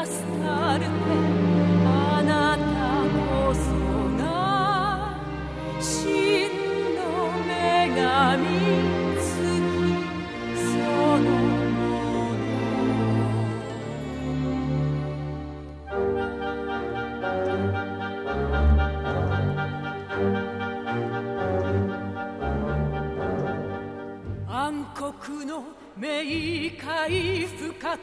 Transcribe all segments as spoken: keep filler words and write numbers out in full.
アスタルテ、あなたこそが真の女神、月そのもの。暗黒の冥界深く、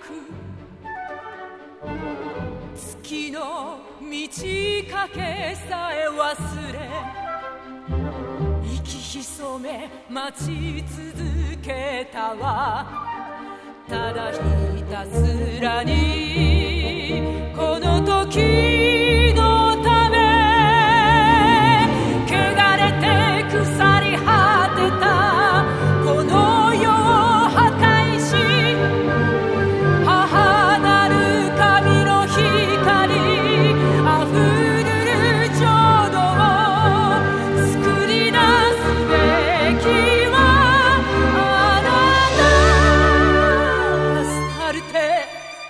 月の満ち欠けさえ忘れ、息潜め待ち続けたわ。ただひたすらにこの時のため、汚れて腐り果てたこの世を破壊し、母なる神の光あふれる浄土を作り出すべきはあなた。アスタルテ、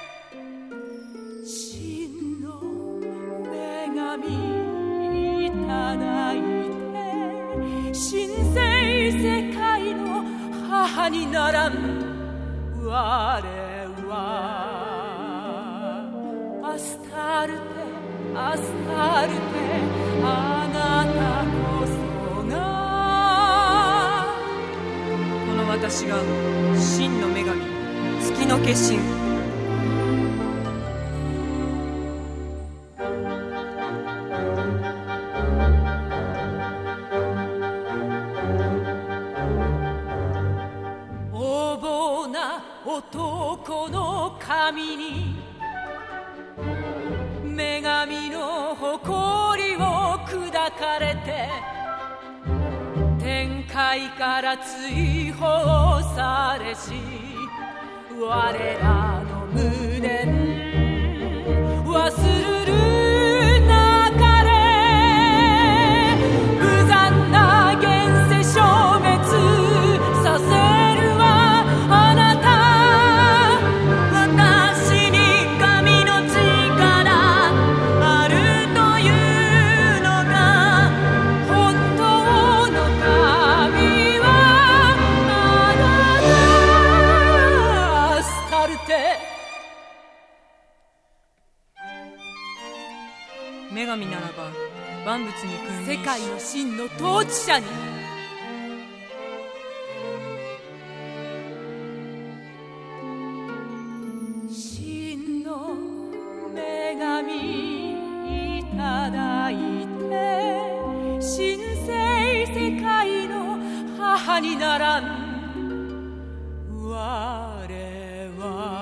真の女神いただいて、神聖世界の母にならん我は。アスタルテ、アスタルテ、あなたこそがこの私が真の女神、月の化身。 横暴な男の神に女神の誇りを砕かれて、天界から追放されし、我らの無念忘れるなかれ、無残な現世消滅させるわあなた。 私に神の力あるというのか。 本当の神はあなた。アスタルテ、 女神ならば万物に君臨し、 世界の真の統治者に。真の女神いただいて、神聖世界の母にならん我は